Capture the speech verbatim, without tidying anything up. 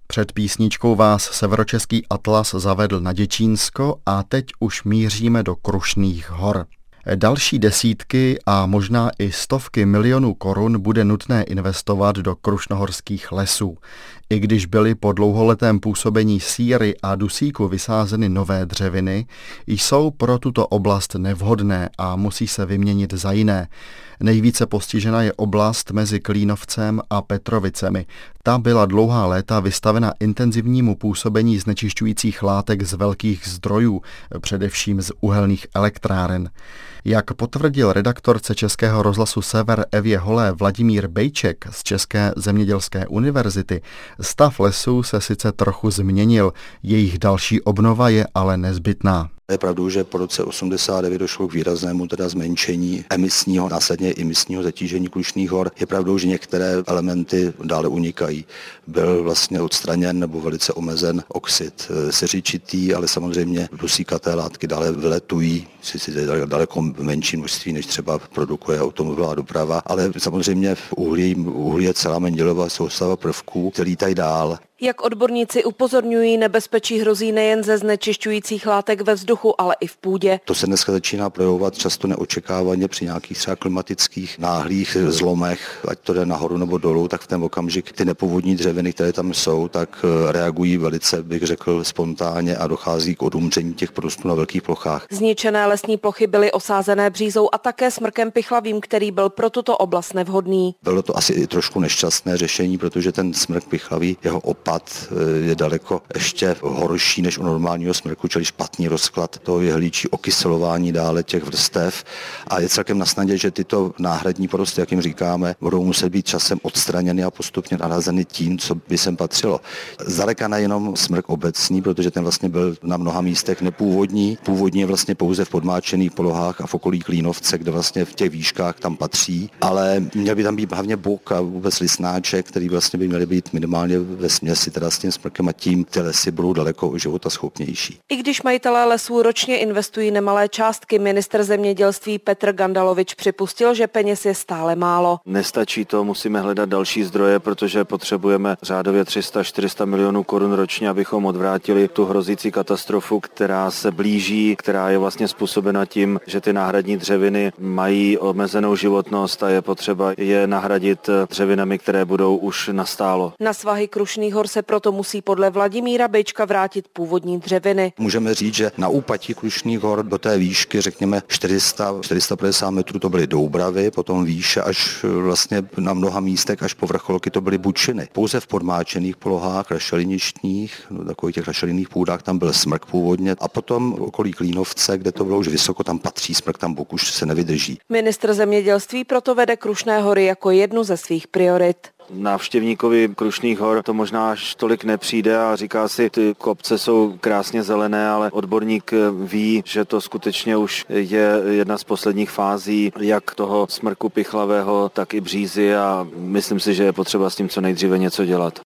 Před písničkou vás severočeský Atlas zavedl na Děčínsko a teď už míříme do Krušných hor. Další desítky a možná i stovky milionů korun bude nutné investovat do krušnohorských lesů. I když byly po dlouholetém působení síry a dusíku vysázeny nové dřeviny, jsou pro tuto oblast nevhodné a musí se vyměnit za jiné. Nejvíce postižena je oblast mezi Klínovcem a Petrovicemi. Ta byla dlouhá léta vystavena intenzivnímu působení znečišťujících látek z velkých zdrojů, především z uhelných elektráren. Jak potvrdil redaktorce Českého rozhlasu Sever Evě Holé Vladimír Bejček z České zemědělské univerzity, stav lesů se sice trochu změnil, jejich další obnova je ale nezbytná. Je pravdou, že po roce osmdesát devět došlo k výraznému teda zmenšení emisního, následně emisního zatížení Krušných hor. Je pravdou, že některé elementy dále unikají. Byl vlastně odstraněn nebo velice omezen oxid seřičitý, ale samozřejmě dusíkaté látky dále vyletují, sice daleko menší množství, než třeba produkuje automobilová doprava, ale samozřejmě v uhlí, uhlí je celá Mendelová soustava prvků, který lítají dál. Jak odborníci upozorňují, nebezpečí hrozí nejen ze znečišťujících látek ve vzduchu, ale i v půdě. To se dneska začíná projevovat často neočekávaně při nějakých třeba klimatických náhlých zlomech, ať to jde nahoru nebo dolů, tak v ten okamžik ty nepůvodní dřeviny, které tam jsou, tak reagují velice, bych řekl, spontánně a dochází k odumření těch porostů na velkých plochách. Zničené lesní plochy byly osázené břízou a také smrkem pichlavým, který byl pro tuto oblast nevhodný. Bylo to asi i trošku nešťastné řešení, protože ten smrk pichlavý, jeho opad je daleko ještě horší než u normálního smrku, čili špatný rozklad toho jehličí, okyselování dále těch vrstev a je celkem nasnadě, že tyto náhradní porosty, jak jim říkáme, budou muset být časem odstraněny a postupně nahrazeny tím, co by sem patřilo. Zdaleka nejenom smrk obecný, protože ten vlastně byl na mnoha místech nepůvodní. Původně vlastně pouze v podmáčených polohách a v okolí Klínovce, kde vlastně v těch výškách tam patří, ale měl by tam být hlavně buk a vůbec listnáček, který vlastně by měly být minimálně ve směsi teda s tím smrkem a tím ty lesy budou daleko životaschopnější. I když majitelé lesů ročně investují nemalé částky, ministr zemědělství Petr Gandalovič připustil, že peněz je stále málo. Nestačí to, musíme hledat další zdroje, protože potřebujeme řádově tři sta až čtyři sta milionů korun ročně, abychom odvrátili tu hrozící katastrofu, která se blíží, která je vlastně způsobena tím, že ty náhradní dřeviny mají omezenou životnost a je potřeba je nahradit dřevinami, které budou už nastálo. Na svahy Krušných hor se proto musí podle Vladimíra Bejčka vrátit původní dřeviny. Můžeme říct, že na úpatí Krušných hor do té výšky, řekněme čtyři sta až čtyři sta padesát metrů, to byly doubravy, potom výše až vlastně na mnoha místech až po vrcholky to byly bučiny. Pouze v podmáčených polohách, rašeliništních, no, takových těch rašelinných půdách, tam byl smrk původně a potom okolí Klínovce, kde to bylo už vysoko, tam patří smrk, tam buk už se nevydrží. Ministr zemědělství proto vede Krušné hory jako jednu ze svých priorit. Návštěvníkovi Krušných hor to možná až tolik nepřijde a říká si, ty kopce jsou krásně zelené, ale odborník ví, že to skutečně už je jedna z posledních fází jak toho smrku pichlavého, tak i břízy a myslím si, že je potřeba s tím co nejdříve něco dělat.